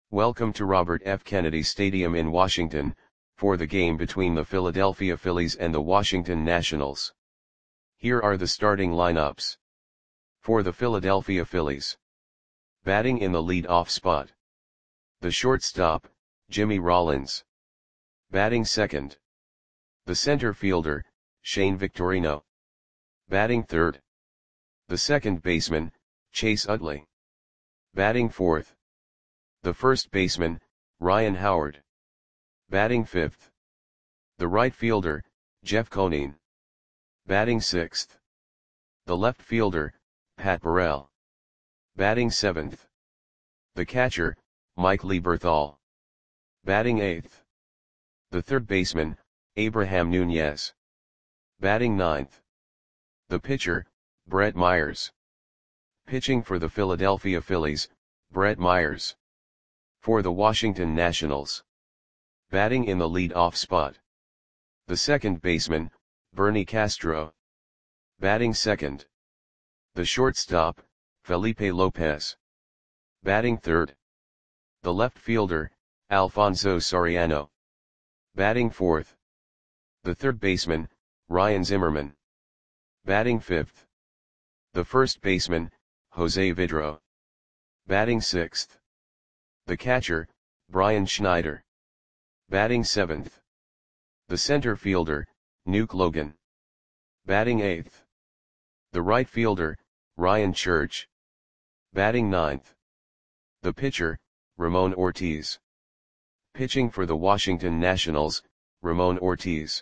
Welcome to Robert F. Kennedy Stadium in Washington, for the game between the Philadelphia Phillies and the Washington Nationals. Here are the starting lineups. For the Philadelphia Phillies. Batting in the lead-off spot. The shortstop, Jimmy Rollins. Batting second. The center fielder, Shane Victorino. Batting third. The second baseman, Chase Utley. Batting fourth. The first baseman, Ryan Howard. Batting fifth. The right fielder, Jeff Conine. Batting sixth. The left fielder, Pat Burrell. Batting seventh. The catcher, Mike Lieberthal. Batting eighth. The third baseman, Abraham Nunez. Batting ninth. The pitcher, Brett Myers. Pitching for the Philadelphia Phillies, Brett Myers. For the Washington Nationals. Batting in the lead-off spot. The second baseman, Bernie Castro. Batting second. The shortstop, Felipe Lopez. Batting third. The left fielder, Alfonso Soriano. Batting fourth. The third baseman, Ryan Zimmerman. Batting fifth. The first baseman, Jose Vidro. Batting sixth. The catcher, Brian Schneider. Batting seventh. The center fielder, Nuke Logan. Batting eighth. The right fielder, Ryan Church. Batting ninth. The pitcher, Ramon Ortiz. Pitching for the Washington Nationals, Ramon Ortiz.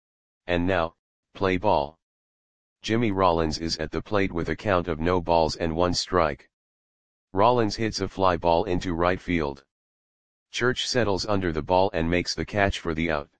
And now, play ball. Jimmy Rollins is at the plate with a count of no balls and one strike. Rollins hits a fly ball into right field. Church settles under the ball and makes the catch for the out.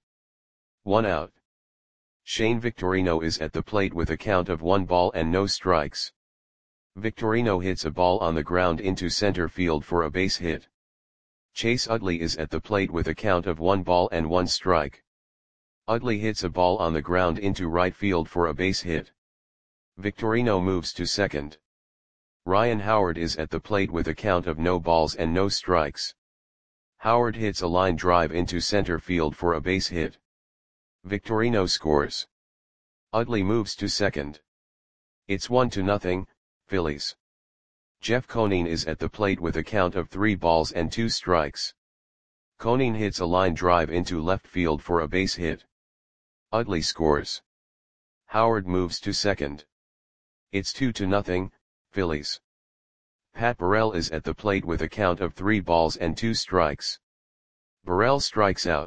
1 out. Shane Victorino is at the plate with a count of 1 ball and no strikes. Victorino hits a ball on the ground into center field for a base hit. Chase Utley is at the plate with a count of 1 ball and 1 strike. Utley hits a ball on the ground into right field for a base hit. Victorino moves to second. Ryan Howard is at the plate with a count of no balls and no strikes. Howard hits a line drive into center field for a base hit. Victorino scores. Utley moves to second. It's 1-0, Phillies. Jeff Conine is at the plate with a count of 3 balls and 2 strikes. Conine hits a line drive into left field for a base hit. Utley scores. Howard moves to second. It's 2-0, Phillies. Pat Burrell is at the plate with a count of 3 balls and 2 strikes. Burrell strikes out.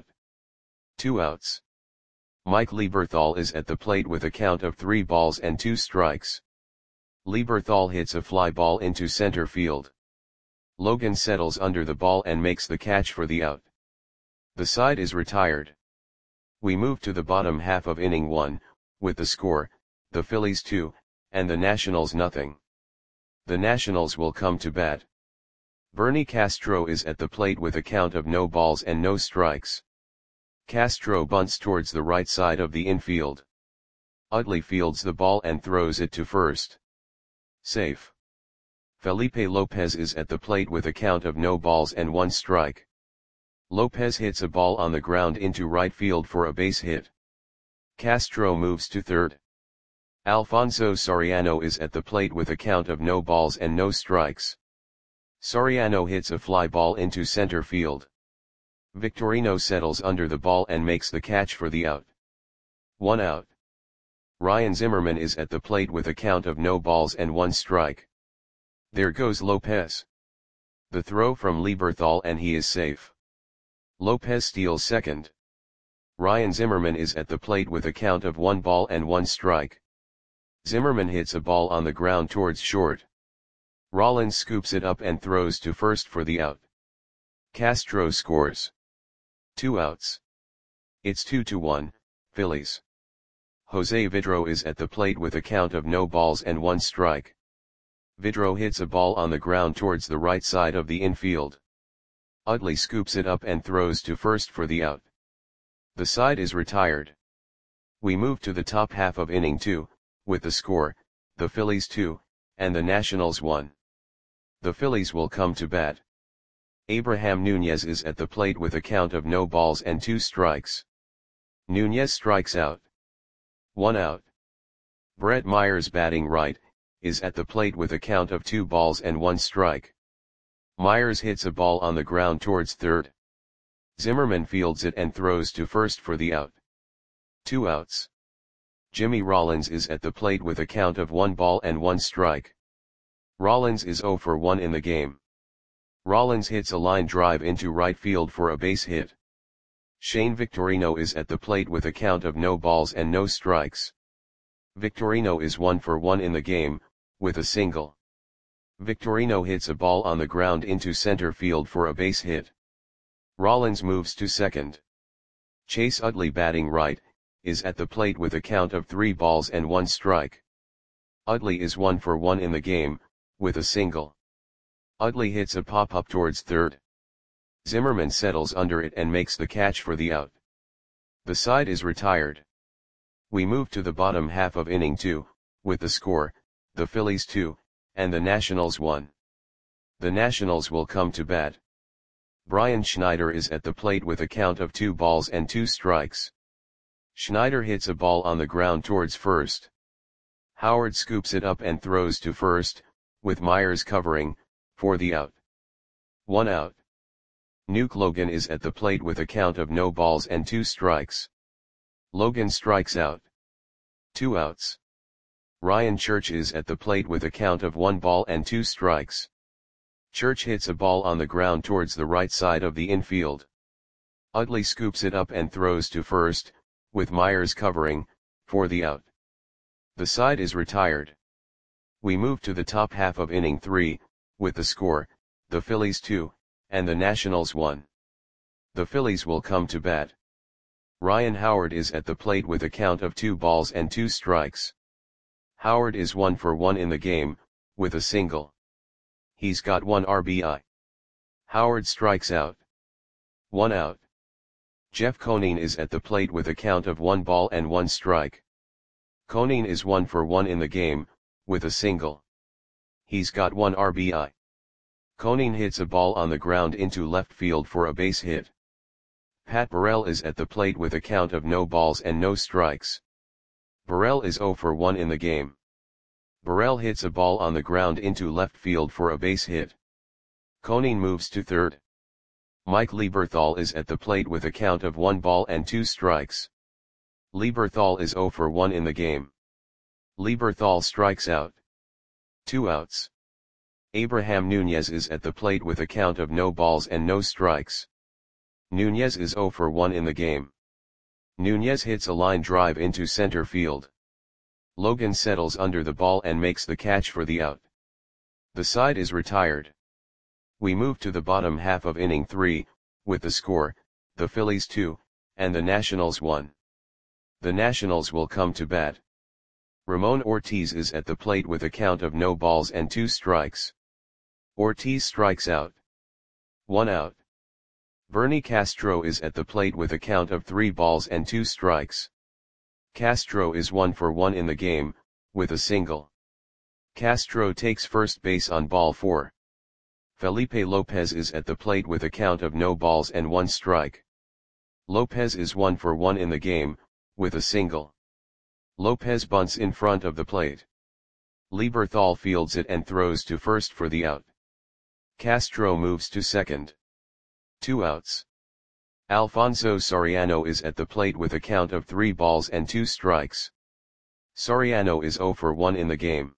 2 outs. Mike Lieberthal is at the plate with a count of 3 balls and 2 strikes. Lieberthal hits a fly ball into center field. Logan settles under the ball and makes the catch for the out. The side is retired. We move to the bottom half of inning 1, with the score, the Phillies 2, and the Nationals nothing. The Nationals will come to bat. Bernie Castro is at the plate with a count of no balls and no strikes. Castro bunts towards the right side of the infield. Utley fields the ball and throws it to first. Safe. Felipe Lopez is at the plate with a count of no balls and 1 strike. Lopez hits a ball on the ground into right field for a base hit. Castro moves to third. Alfonso Soriano is at the plate with a count of no balls and no strikes. Soriano hits a fly ball into center field. Victorino settles under the ball and makes the catch for the out. 1 out. Ryan Zimmerman is at the plate with a count of no balls and 1 strike. There goes Lopez. The throw from Lieberthal and he is safe. Lopez steals second. Ryan Zimmerman is at the plate with a count of 1 ball and 1 strike. Zimmerman hits a ball on the ground towards short. Rollins scoops it up and throws to first for the out. Castro scores. 2 outs. It's 2-1, Phillies. Jose Vidro is at the plate with a count of no balls and 1 strike. Vidro hits a ball on the ground towards the right side of the infield. Utley scoops it up and throws to first for the out. The side is retired. We move to the top half of inning 2, with the score, the Phillies 2, and the Nationals 1. The Phillies will come to bat. Abraham Nunez is at the plate with a count of no balls and 2 strikes. Nunez strikes out. 1 out. Brett Myers, batting right, is at the plate with a count of 2 balls and 1 strike. Myers hits a ball on the ground towards third. Zimmerman fields it and throws to first for the out. 2 outs. Jimmy Rollins is at the plate with a count of 1 ball and 1 strike. Rollins is 0 for 1 in the game. Rollins hits a line drive into right field for a base hit. Shane Victorino is at the plate with a count of no balls and no strikes. Victorino is 1 for 1 in the game, with a single. Victorino hits a ball on the ground into center field for a base hit. Rollins moves to second. Chase Utley, batting right, is at the plate with a count of 3 balls and 1 strike. Utley is 1 for 1 in the game, with a single. Utley hits a pop-up towards third. Zimmerman settles under it and makes the catch for the out. The side is retired. We move to the bottom half of inning 2, with the score, the Phillies 2, and the Nationals 1. The Nationals will come to bat. Brian Schneider is at the plate with a count of 2 balls and 2 strikes. Schneider hits a ball on the ground towards first. Howard scoops it up and throws to first, with Myers covering, for the out. 1 out. Nuke Logan is at the plate with a count of no balls and 2 strikes. Logan strikes out. 2 outs. Ryan Church is at the plate with a count of 1 ball and 2 strikes. Church hits a ball on the ground towards the right side of the infield. Utley scoops it up and throws to first, with Myers covering, for the out. The side is retired. We move to the top half of inning 3, with the score, the Phillies 2, and the Nationals 1. The Phillies will come to bat. Ryan Howard is at the plate with a count of 2 balls and 2 strikes. Howard is 1 for 1 in the game, with a single. He's got 1 RBI. Howard strikes out. 1 out. Jeff Conine is at the plate with a count of 1 ball and 1 strike. Conine is 1 for 1 in the game, with a single. He's got 1 RBI. Conine hits a ball on the ground into left field for a base hit. Pat Burrell is at the plate with a count of no balls and no strikes. Burrell is 0 for 1 in the game. Burrell hits a ball on the ground into left field for a base hit. Conine moves to third. Mike Lieberthal is at the plate with a count of 1 ball and 2 strikes. Lieberthal is 0 for 1 in the game. Lieberthal strikes out. 2 outs. Abraham Nunez is at the plate with a count of no balls and no strikes. Nunez is 0 for 1 in the game. Nunez hits a line drive into center field. Logan settles under the ball and makes the catch for the out. The side is retired. We move to the bottom half of inning 3, with the score, the Phillies 2, and the Nationals 1. The Nationals will come to bat. Ramon Ortiz is at the plate with a count of no balls and 2 strikes. Ortiz strikes out. 1 out. Bernie Castro is at the plate with a count of 3 balls and 2 strikes. Castro is 1 for 1 in the game, with a single. Castro takes first base on ball 4. Felipe Lopez is at the plate with a count of no balls and 1 strike. Lopez is 1 for 1 in the game, with a single. Lopez bunts in front of the plate. Lieberthal fields it and throws to first for the out. Castro moves to second. 2 outs. Alfonso Soriano is at the plate with a count of 3 balls and 2 strikes. Soriano is 0 for 1 in the game.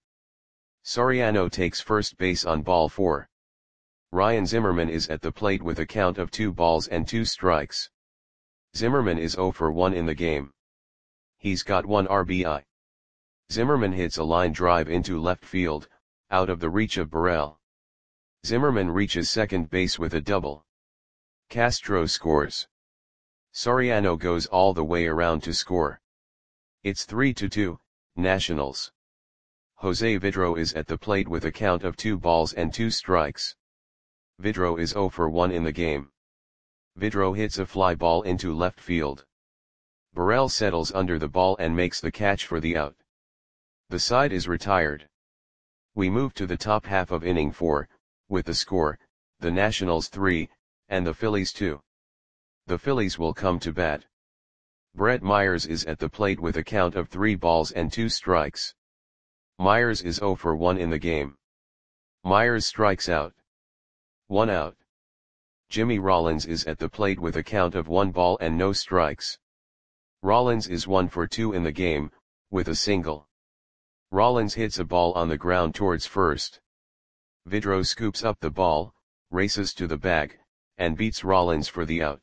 Soriano takes first base on ball 4. Ryan Zimmerman is at the plate with a count of 2 balls and 2 strikes. Zimmerman is 0 for 1 in the game. He's got 1 RBI. Zimmerman hits a line drive into left field, out of the reach of Burrell. Zimmerman reaches second base with a double. Castro scores. Soriano goes all the way around to score. It's 3-2, Nationals. Jose Vidro is at the plate with a count of 2 balls and 2 strikes. Vidro is 0 for 1 in the game. Vidro hits a fly ball into left field. Burrell settles under the ball and makes the catch for the out. The side is retired. We move to the top half of inning 4, with the score, the Nationals 3, and the Phillies 2. The Phillies will come to bat. Brett Myers is at the plate with a count of 3 balls and 2 strikes. Myers is 0 for 1 in the game. Myers strikes out. 1 out. Jimmy Rollins is at the plate with a count of 1 ball and no strikes. Rollins is 1 for 2 in the game, with a single. Rollins hits a ball on the ground towards first. Vidro scoops up the ball, races to the bag, and beats Rollins for the out.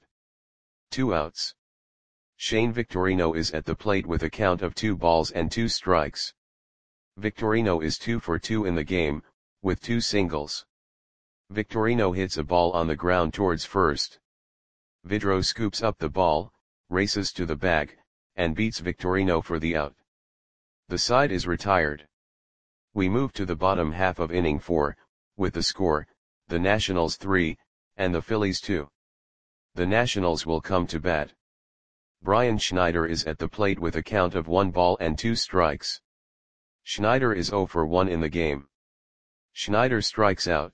2 outs. Shane Victorino is at the plate with a count of 2 balls and 2 strikes. Victorino is 2 for 2 in the game, with 2 singles. Victorino hits a ball on the ground towards first. Vidro scoops up the ball, races to the bag, and beats Victorino for the out. The side is retired. We move to the bottom half of inning 4, with the score, the Nationals 3, and the Phillies 2. The Nationals will come to bat. Brian Schneider is at the plate with a count of 1 ball and 2 strikes. Schneider is 0 for 1 in the game. Schneider strikes out.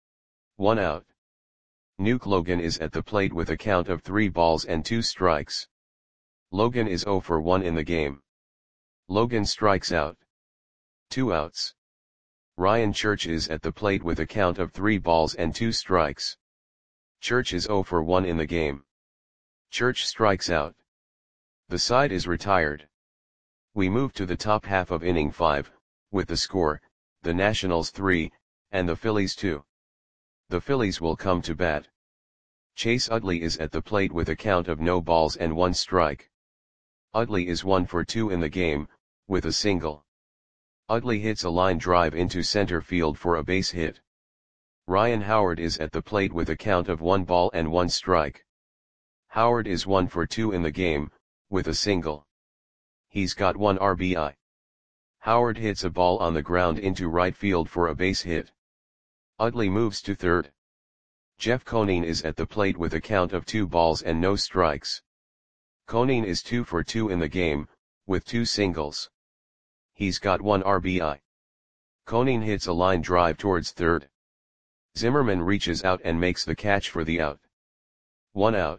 1 out. Nuke Logan is at the plate with a count of 3 balls and 2 strikes. Logan is 0 for 1 in the game. Logan strikes out. 2 outs. Ryan Church is at the plate with a count of 3 balls and 2 strikes. Church is 0 for 1 in the game. Church strikes out. The side is retired. We move to the top half of inning 5, with the score, the Nationals 3, and the Phillies 2. The Phillies will come to bat. Chase Utley is at the plate with a count of no balls and 1 strike. Utley is 1 for 2 in the game, with a single. Utley hits a line drive into center field for a base hit. Ryan Howard is at the plate with a count of 1 ball and 1 strike. Howard is 1 for 2 in the game, with a single. He's got 1 RBI. Howard hits a ball on the ground into right field for a base hit. Utley moves to third. Jeff Conine is at the plate with a count of 2 balls and no strikes. Conine is 2 for 2 in the game, with 2 singles. He's got 1 RBI. Conine hits a line drive towards third. Zimmerman reaches out and makes the catch for the out. 1 out.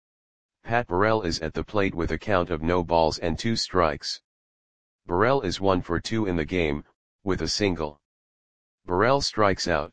Pat Burrell is at the plate with a count of no balls and 2 strikes. Burrell is 1 for 2 in the game, with a single. Burrell strikes out.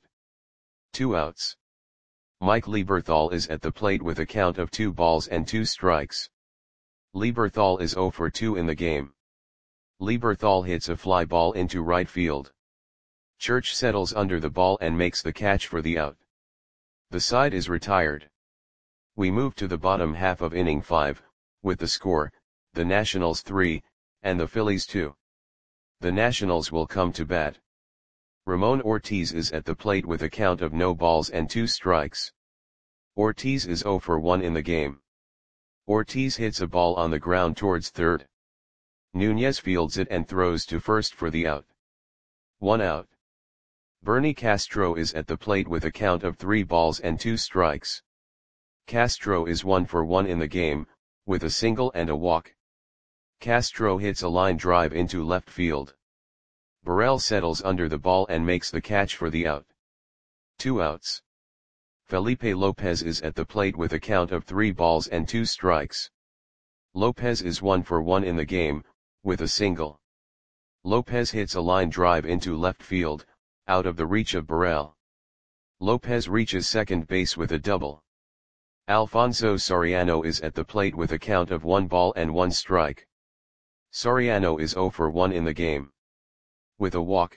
2 outs. Mike Lieberthal is at the plate with a count of 2 balls and 2 strikes. Lieberthal is 0 for 2 in the game. Lieberthal hits a fly ball into right field. Church settles under the ball and makes the catch for the out. The side is retired. We move to the bottom half of inning 5, with the score, the Nationals 3, and the Phillies 2. The Nationals will come to bat. Ramon Ortiz is at the plate with a count of no balls and 2 strikes. Ortiz is 0 for 1 in the game. Ortiz hits a ball on the ground towards third. Nunez fields it and throws to first for the out. 1 out. Bernie Castro is at the plate with a count of 3 balls and 2 strikes. Castro is 1 for 1 in the game, with a single and a walk. Castro hits a line drive into left field. Burrell settles under the ball and makes the catch for the out. 2 outs. Felipe Lopez is at the plate with a count of 3 balls and 2 strikes. Lopez is 1 for 1 in the game, with a single. Lopez hits a line drive into left field, out of the reach of Burrell. Lopez reaches second base with a double. Alfonso Soriano is at the plate with a count of 1 ball and 1 strike. Soriano is 0 for 1 in the game. With a walk.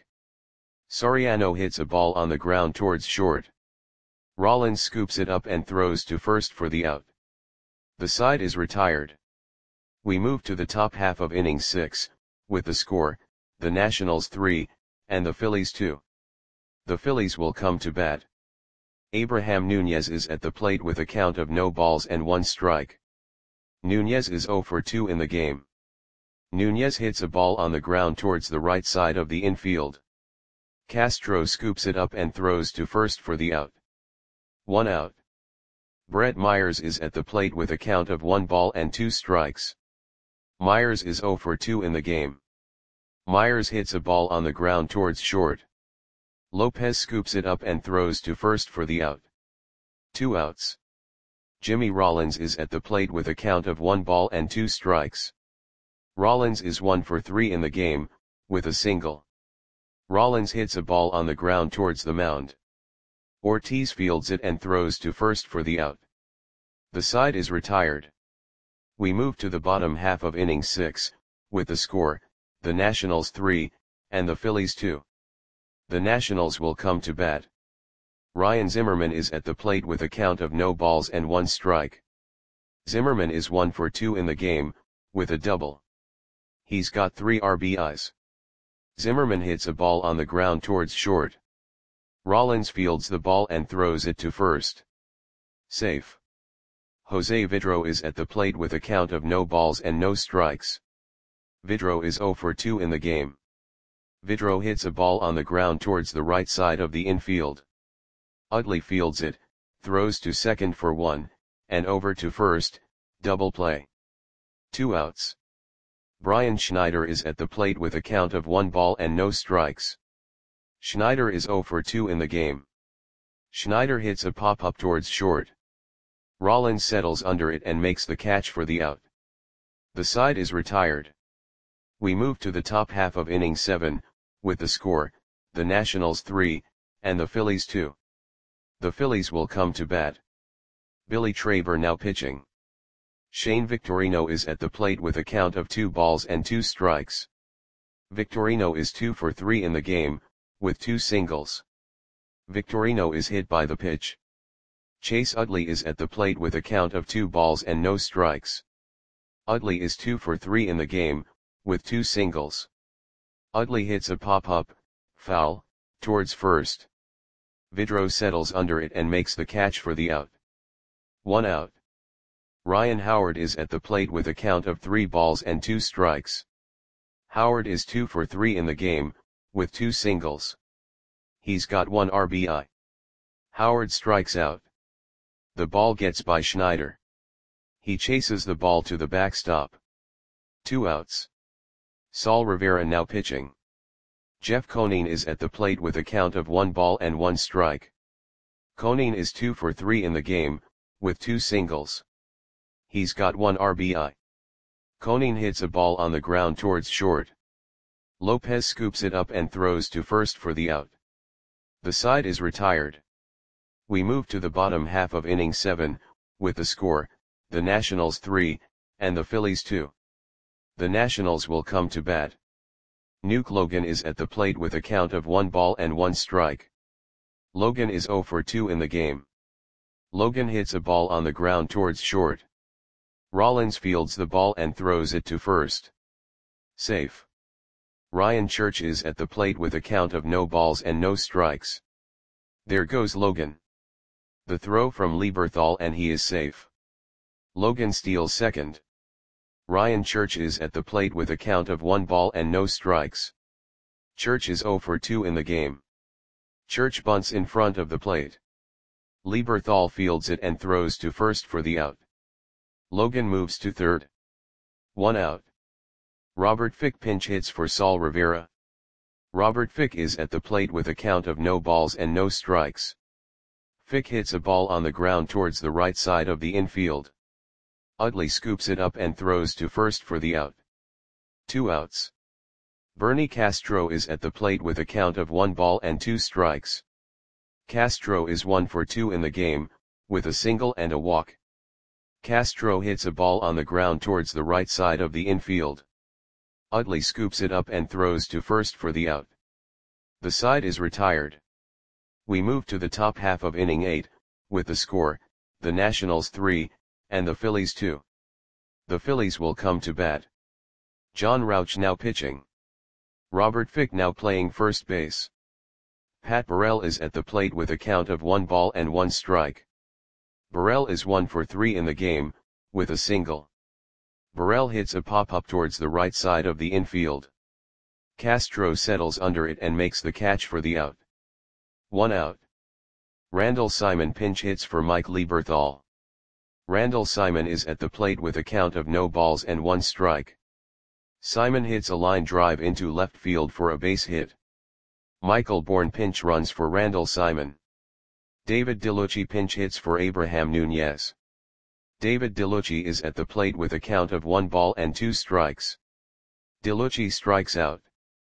Soriano hits a ball on the ground towards short. Rollins scoops it up and throws to first for the out. The side is retired. We move to the top half of inning 6, with the score, the Nationals 3, and the Phillies 2. The Phillies will come to bat. Abraham Nunez is at the plate with a count of no balls and 1 strike. Nunez is 0 for 2 in the game. Nunez hits a ball on the ground towards the right side of the infield. Castro scoops it up and throws to first for the out. 1 out. Brett Myers is at the plate with a count of 1 ball and 2 strikes. Myers is 0 for 2 in the game. Myers hits a ball on the ground towards short. Lopez scoops it up and throws to first for the out. 2 outs. Jimmy Rollins is at the plate with a count of 1 ball and 2 strikes. Rollins is 1 for 3 in the game, with a single. Rollins hits a ball on the ground towards the mound. Ortiz fields it and throws to first for the out. The side is retired. We move to the bottom half of inning 6, with the score, the Nationals 3, and the Phillies 2. The Nationals will come to bat. Ryan Zimmerman is at the plate with a count of no balls and 1 strike. Zimmerman is 1 for 2 in the game, with a double. He's got 3 RBIs. Zimmerman hits a ball on the ground towards short. Rollins fields the ball and throws it to first. Safe. Jose Vidro is at the plate with a count of no balls and no strikes. Vidro is 0 for 2 in the game. Vidro hits a ball on the ground towards the right side of the infield. Utley fields it, throws to second for 1, and over to first, double play. 2 outs. Brian Schneider is at the plate with a count of 1 ball and no strikes. Schneider is 0 for 2 in the game. Schneider hits a pop-up towards short. Rollins settles under it and makes the catch for the out. The side is retired. We move to the top half of inning 7, with the score, the Nationals 3, and the Phillies 2. The Phillies will come to bat. Billy Traber now pitching. Shane Victorino is at the plate with a count of 2 balls and 2 strikes. Victorino is 2 for 3 in the game, with 2 singles. Victorino is hit by the pitch. Chase Utley is at the plate with a count of 2 balls and no strikes. Utley is 2 for 3 in the game, with 2 singles. Utley hits a pop-up, foul, towards first. Vidro settles under it and makes the catch for the out. 1 out. Ryan Howard is at the plate with a count of 3 balls and 2 strikes. Howard is 2 for 3 in the game, with 2 singles. He's got 1 RBI. Howard strikes out. The ball gets by Schneider. He chases the ball to the backstop. 2 outs. Saul Rivera now pitching. Jeff Conine is at the plate with a count of 1 ball and 1 strike. Conine is 2 for 3 in the game, with 2 singles. He's got 1 RBI. Conine hits a ball on the ground towards short. Lopez scoops it up and throws to first for the out. The side is retired. We move to the bottom half of inning 7, with the score, the Nationals 3, and the Phillies 2. The Nationals will come to bat. Nuke Logan is at the plate with a count of 1 ball and 1 strike. Logan is 0 for 2 in the game. Logan hits a ball on the ground towards short. Rollins fields the ball and throws it to first. Safe. Ryan Church is at the plate with a count of no balls and no strikes. There goes Logan. The throw from Lieberthal and he is safe. Logan steals second. Ryan Church is at the plate with a count of 1 ball and no strikes. Church is 0 for 2 in the game. Church bunts in front of the plate. Lieberthal fields it and throws to first for the out. Logan moves to third. 1 out. Robert Fick pinch hits for Saul Rivera. Robert Fick is at the plate with a count of no balls and no strikes. Fick hits a ball on the ground towards the right side of the infield. Utley scoops it up and throws to first for the out. 2 outs. Bernie Castro is at the plate with a count of 1 ball and 2 strikes. Castro is 1 for 2 in the game, with a single and a walk. Castro hits a ball on the ground towards the right side of the infield. Utley scoops it up and throws to first for the out. The side is retired. We move to the top half of inning 8, with the score, the Nationals 3, and the Phillies 2. The Phillies will come to bat. John Rauch now pitching. Robert Fick now playing first base. Pat Burrell is at the plate with a count of 1 ball and 1 strike. Burrell is 1 for 3 in the game, with a single. Burrell hits a pop-up towards the right side of the infield. Castro settles under it and makes the catch for the out. 1 out. Randall Simon pinch hits for Mike Lieberthal. Randall Simon is at the plate with a count of no balls and 1 strike. Simon hits a line drive into left field for a base hit. Michael Bourne pinch runs for Randall Simon. David DeLucci pinch hits for Abraham Nunez. David DeLucci is at the plate with a count of 1 ball and 2 strikes. DeLucci strikes out.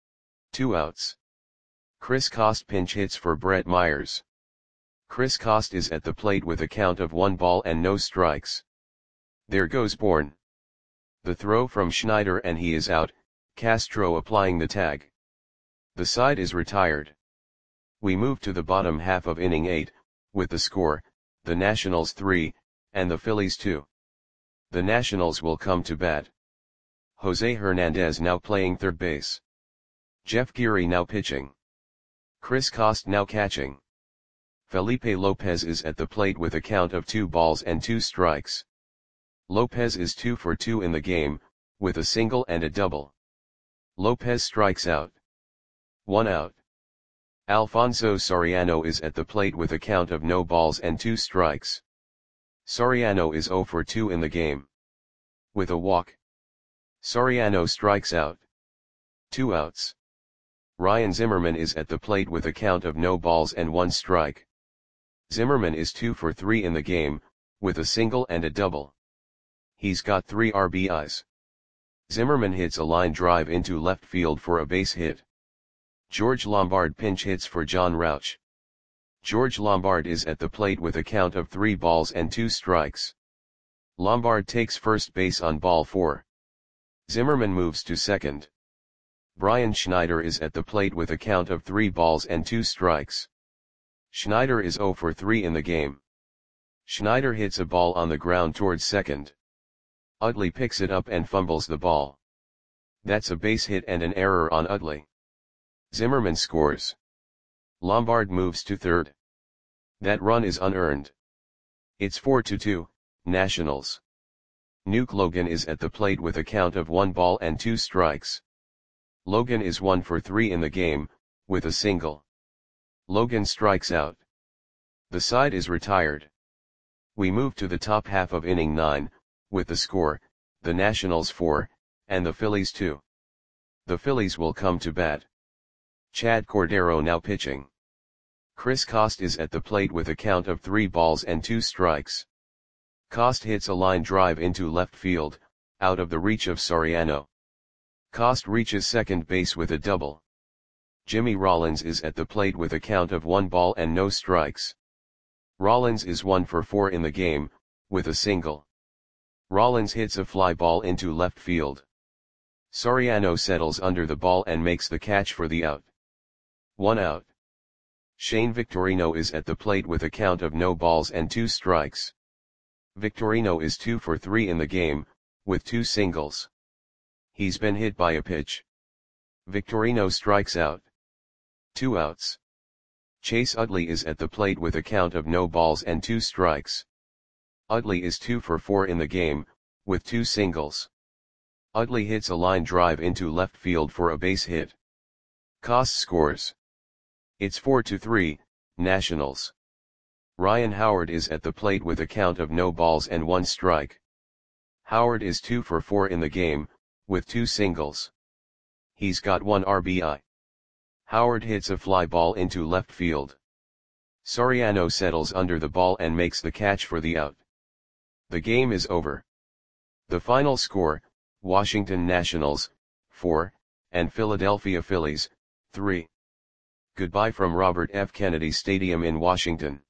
2 outs. Chris Coste pinch hits for Brett Myers. Chris Coste is at the plate with a count of 1 ball and no strikes. There goes Bourne. The throw from Schneider and he is out, Castro applying the tag. The side is retired. We move to the bottom half of inning 8, with the score, the Nationals 3, and the Phillies 2. The Nationals will come to bat. Jose Hernandez now playing third base. Jeff Geary now pitching. Chris Coste now catching. Felipe Lopez is at the plate with a count of 2 balls and 2 strikes. Lopez is 2 for 2 in the game, with a single and a double. Lopez strikes out. 1 out. Alfonso Soriano is at the plate with a count of no balls and 2 strikes. Soriano is 0 for 2 in the game. With a walk. Soriano strikes out. 2 outs. Ryan Zimmerman is at the plate with a count of no balls and 1 strike. Zimmerman is 2 for 3 in the game, with a single and a double. He's got 3 RBIs. Zimmerman hits a line drive into left field for a base hit. George Lombard pinch hits for John Rauch. George Lombard is at the plate with a count of 3 balls and 2 strikes. Lombard takes first base on ball 4. Zimmerman moves to second. Brian Schneider is at the plate with a count of 3 balls and 2 strikes. Schneider is 0 for 3 in the game. Schneider hits a ball on the ground towards second. Utley picks it up and fumbles the ball. That's a base hit and an error on Utley. Zimmerman scores. Lombard moves to third. That run is unearned. It's 4-2, Nationals. Nuke Logan is at the plate with a count of 1 ball and 2 strikes. Logan is 1 for 3 in the game, with a single. Logan strikes out. The side is retired. We move to the top half of inning 9, with the score, the Nationals 4, and the Phillies 2. The Phillies will come to bat. Chad Cordero now pitching. Chris Coste is at the plate with a count of 3 balls and 2 strikes. Coste hits a line drive into left field, out of the reach of Soriano. Coste reaches second base with a double. Jimmy Rollins is at the plate with a count of 1 ball and no strikes. Rollins is 1 for 4 in the game, with a single. Rollins hits a fly ball into left field. Soriano settles under the ball and makes the catch for the out. 1 out. Shane Victorino is at the plate with a count of no balls and 2 strikes. Victorino is 2 for 3 in the game, with 2 singles. He's been hit by a pitch. Victorino strikes out. 2 outs. Chase Utley is at the plate with a count of no balls and 2 strikes. Utley is 2 for 4 in the game, with 2 singles. Utley hits a line drive into left field for a base hit. Coste scores. It's 4-3, Nationals. Ryan Howard is at the plate with a count of no balls and 1 strike. Howard is 2 for 4 in the game, with 2 singles. He's got 1 RBI. Howard hits a fly ball into left field. Soriano settles under the ball and makes the catch for the out. The game is over. The final score, Washington Nationals, 4, and Philadelphia Phillies, 3. Goodbye from Robert F. Kennedy Stadium in Washington.